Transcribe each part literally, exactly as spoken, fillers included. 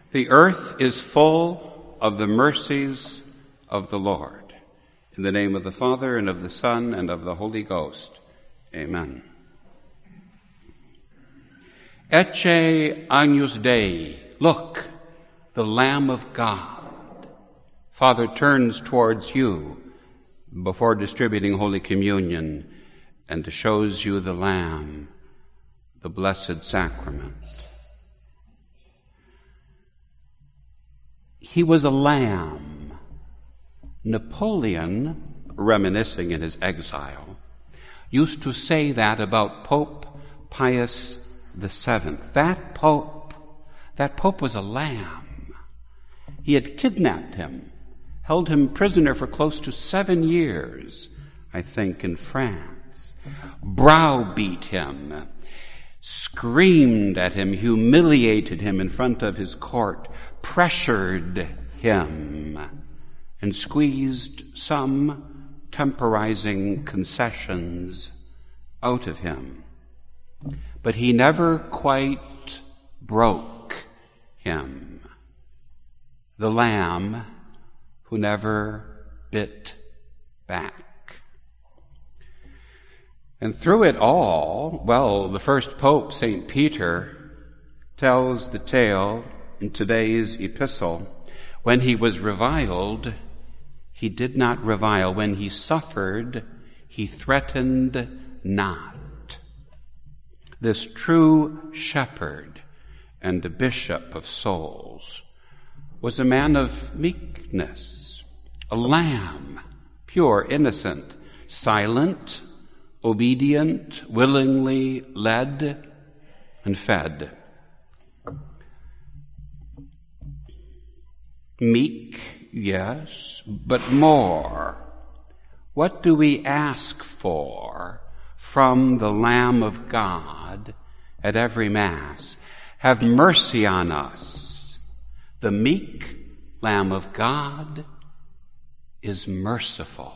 The earth is full of the mercies of the Lord. In the name of the Father, and of the Son, and of the Holy Ghost. Amen. Ecce Agnus Dei. Look, the Lamb of God. Father turns towards you before distributing Holy Communion and shows you the Lamb, the Blessed Sacrament. He was a lamb. Napoleon, reminiscing in his exile, used to say that about Pope Pius the Seventh. That Pope, that Pope was a lamb. He had kidnapped him, held him prisoner for close to seven years, I think, in France, browbeat him, screamed at him, humiliated him in front of his court, pressured him, and squeezed some temporizing concessions out of him. But he never quite broke him. The lamb who never bit back. And through it all, well, the first Pope, Saint Peter, tells the tale in today's epistle. When he was reviled, he did not revile. When he suffered, he threatened not. This true shepherd and a bishop of souls was a man of meekness, a lamb, pure, innocent, silent, obedient, willingly led and fed. Meek, yes, but more. What do we ask for from the Lamb of God at every Mass? Have mercy on us. The meek Lamb of God is merciful.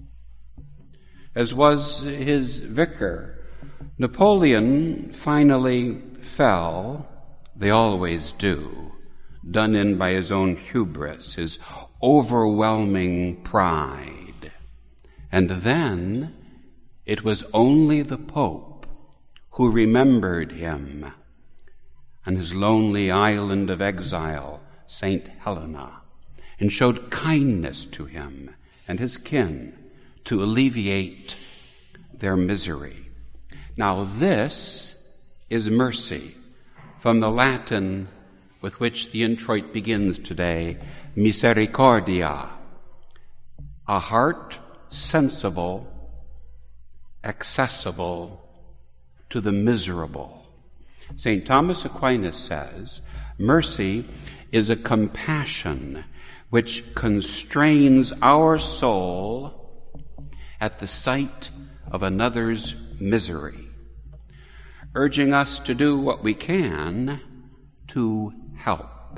As was his vicar, Napoleon finally fell. They always do. Done in by his own hubris, his overwhelming pride. And then it was only the Pope who remembered him on his lonely island of exile, Saint Helena, and showed kindness to him and his kin to alleviate their misery. Now this is mercy, from the Latin with which the introit begins today, misericordia, a heart sensible, accessible to the miserable. Saint Thomas Aquinas says, mercy is a compassion which constrains our soul at the sight of another's misery, urging us to do what we can to help.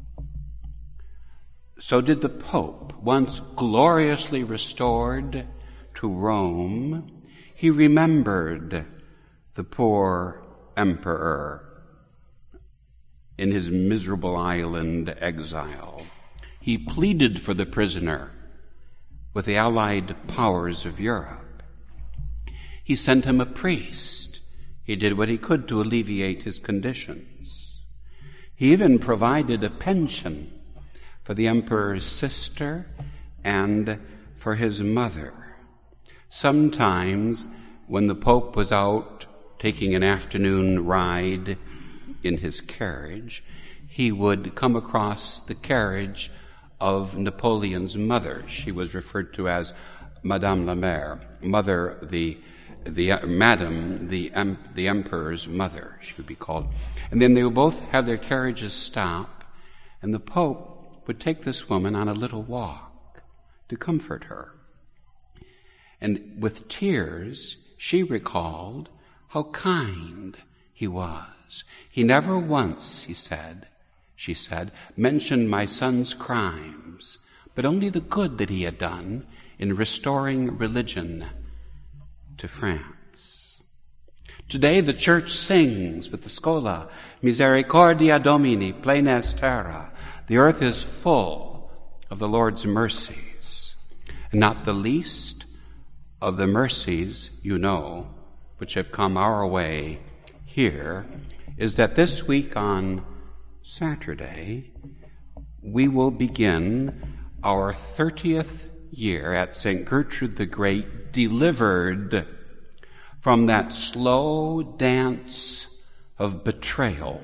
So did the Pope, once gloriously restored to Rome. He remembered the poor emperor in his miserable island exile. He pleaded for the prisoner with the allied powers of Europe. He sent him a priest. He did what he could to alleviate his conditions. He even provided a pension for the emperor's sister and for his mother. Sometimes, when the Pope was out taking an afternoon ride in his carriage, he would come across the carriage of Napoleon's mother. She was referred to as Madame la Mère, mother, the the uh, Madam, the um, the Emperor's mother, she would be called. And then they would both have their carriages stop, and the Pope would take this woman on a little walk to comfort her. And with tears, she recalled how kind he was. He never once, he said, she said, mentioned my son's crimes, but only the good that he had done in restoring religion to France. Today the Church sings with the Schola, Misericordia Domini plenes terra. The earth is full of the Lord's mercies, and not the least of the mercies, you know, which have come our way here, is that this week on Saturday, we will begin our thirtieth year at Saint Gertrude the Great, delivered from that slow dance of betrayal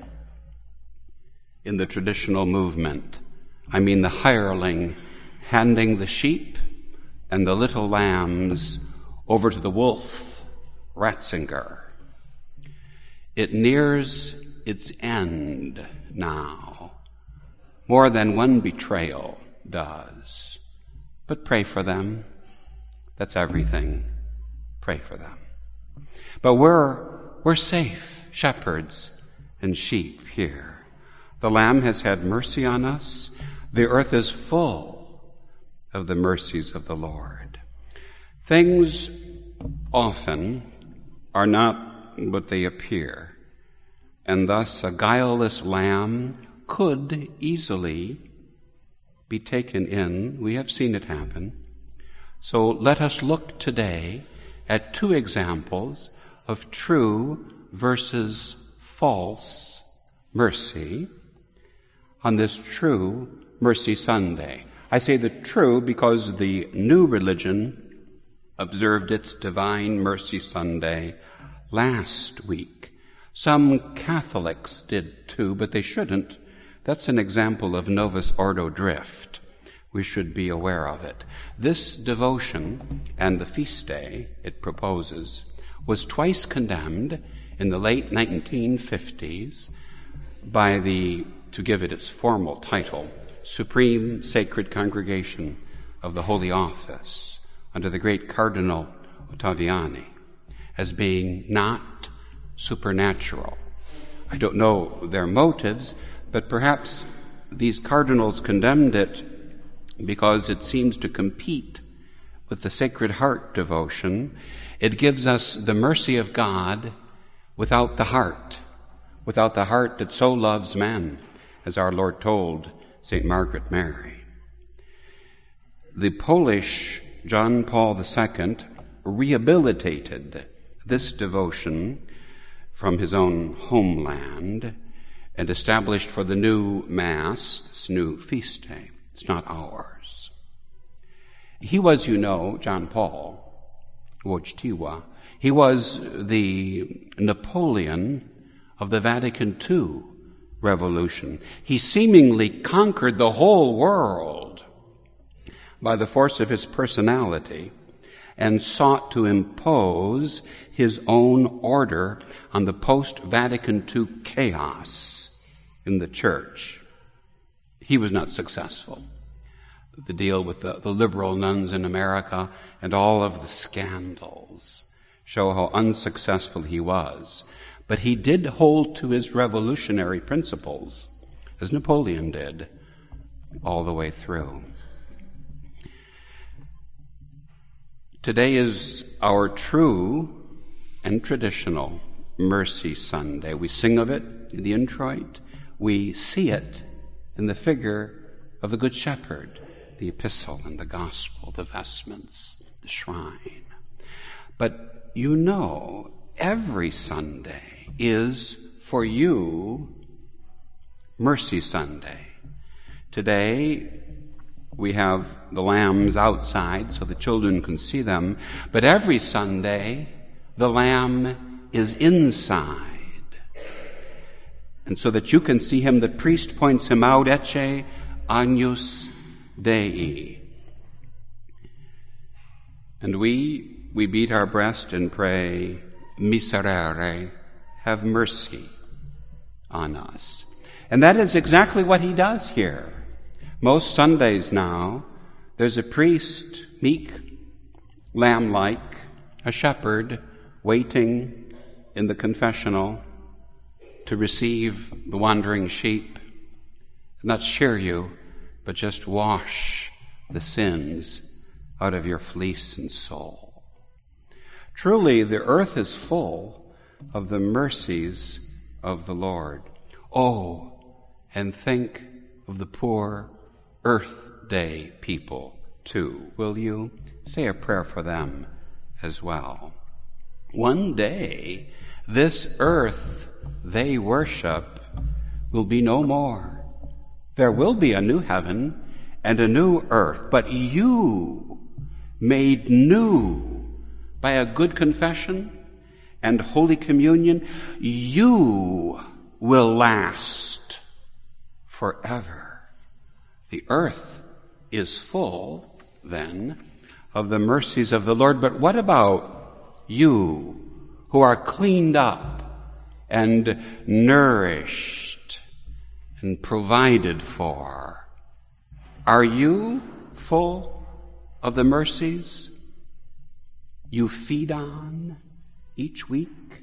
in the traditional movement. I mean the hireling handing the sheep and the little lambs over to the wolf, Ratzinger. It nears its end now. More than one betrayal does. But pray for them. That's everything. Pray for them. But we're, we're safe, shepherds and sheep here. The Lamb has had mercy on us. The earth is full of the mercies of the Lord. Things often are not what they appear, and thus a guileless lamb could easily be taken in. We have seen it happen. So let us look today at two examples of true versus false mercy on this true Mercy Sunday. I say the true because the new religion observed its Divine Mercy Sunday last week. Some Catholics did too, but they shouldn't. That's an example of Novus Ordo drift. We should be aware of it. This devotion and the feast day it proposes was twice condemned in the late nineteen fifties by the, to give it its formal title, Supreme Sacred Congregation of the Holy Office, under the great Cardinal Ottaviani, as being not supernatural. I don't know their motives, but perhaps these cardinals condemned it because it seems to compete with the Sacred Heart devotion. It gives us the mercy of God without the heart, without the heart that so loves men, as our Lord told Saint Margaret Mary. The Polish John Paul the Second rehabilitated this devotion from his own homeland and established for the new Mass, this new feast day. It's not ours. He was, you know, John Paul, Wojtyła, he was the Napoleon of the Vatican the Second revolution. He seemingly conquered the whole world by the force of his personality and sought to impose his own order on the post-Vatican the Second chaos in the church. He was not successful. The deal with the, the liberal nuns in America and all of the scandals show how unsuccessful he was. But he did hold to his revolutionary principles, as Napoleon did, all the way through. Today is our true and traditional Mercy Sunday. We sing of it in the introit. We see it in the figure of the Good Shepherd, the epistle and the gospel, the vestments, the shrine. But you know, every Sunday is for you Mercy Sunday. Today we have the lambs outside so the children can see them, but every Sunday the lamb is inside. And so that you can see him, the priest points him out, Ecce Agnus Dei. And we, we beat our breast and pray, Miserere, have mercy on us. And that is exactly what he does here. Most Sundays now, there's a priest, meek, lamb-like, a shepherd, waiting in the confessional to receive the wandering sheep, not shear you, but just wash the sins out of your fleece and soul. Truly, the earth is full of the mercies of the Lord. Oh, and think of the poor Earth Day people too, will you? Say a prayer for them as well. One day, this earth they worship will be no more. There will be a new heaven and a new earth, but you, made new by a good confession and Holy Communion, you will last forever. The earth is full, then, of the mercies of the Lord, but what about you who are cleaned up and nourished and provided for? Are you full of the mercies you feed on each week?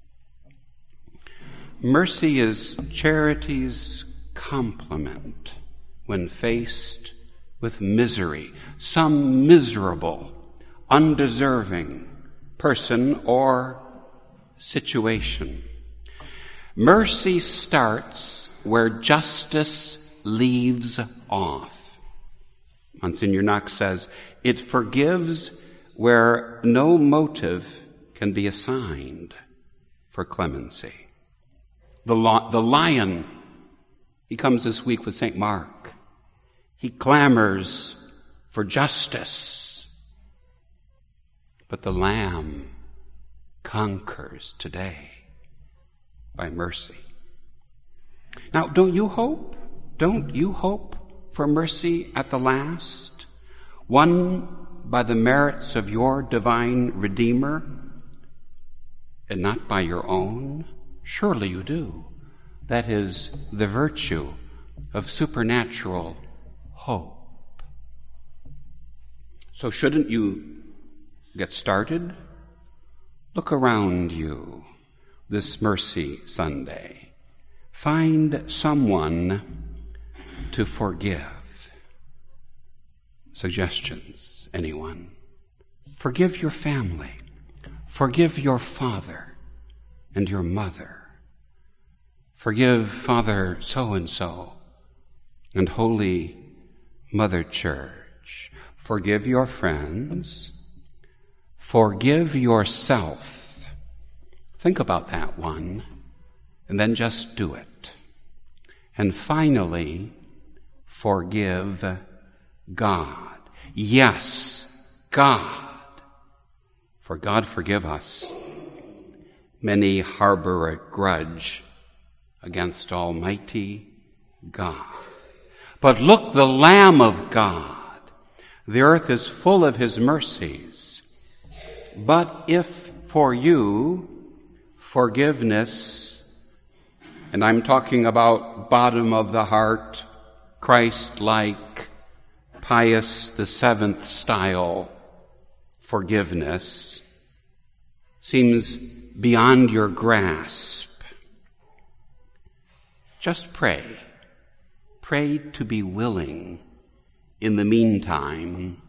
Mercy is charity's complement when faced with misery, some miserable, undeserving person or situation. Mercy starts where justice leaves off. Monsignor Knox says, it forgives where no motive can be assigned for clemency. The, lo- the lion, he comes this week with Saint Mark. He clamors for justice. But the lamb conquers today by mercy. Now, don't you hope? Don't you hope for mercy at the last, won by the merits of your divine Redeemer and not by your own? Surely you do. That is the virtue of supernatural hope. So shouldn't you get started? Look around you this Mercy Sunday. Find someone to forgive. Suggestions, anyone? Forgive your family. Forgive your father and your mother. Forgive Father so-and-so and Holy Mother Church. Forgive your friends. Forgive yourself. Think about that one, and then just do it. And finally, forgive God. Yes, God. For God forgive us. Many harbor a grudge against Almighty God. But look, the Lamb of God. The earth is full of his mercies. But if for you, forgiveness, and I'm talking about bottom of the heart, Christ-like, Pius the Seventh style forgiveness, seems beyond your grasp, just pray. Pray to be willing, in the meantime,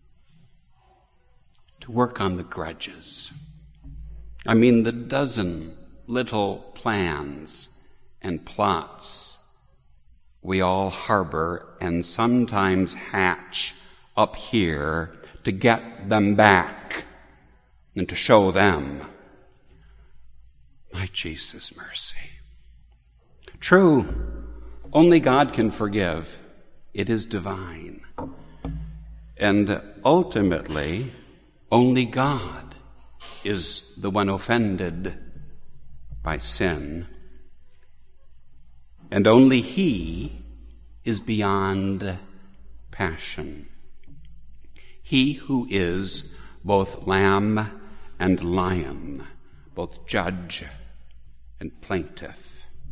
to work on the grudges. I mean, the dozen little plans and plots we all harbor and sometimes hatch up here to get them back and to show them my Jesus' mercy. True, only God can forgive. It is divine. And ultimately, only God is the one offended by sin. And only he is beyond passion. He who is both lamb and lion, both judge and plaintiff.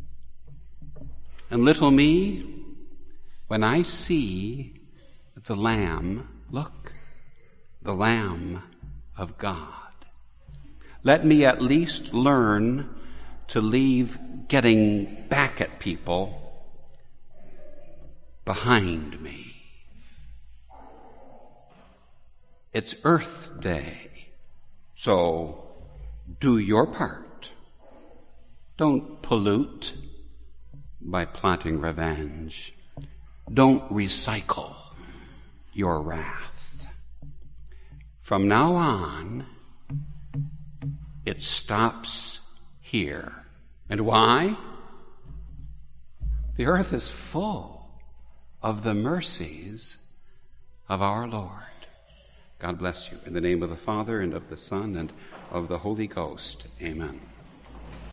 And little me, when I see the Lamb, look, the Lamb of God, let me at least learn to leave getting back at people behind me. It's Earth Day, so do your part. Don't pollute by plotting revenge. Don't recycle your wrath. From now on, it stops here. And why? The earth is full of the mercies of our Lord. God bless you. In the name of the Father, and of the Son, and of the Holy Ghost. Amen.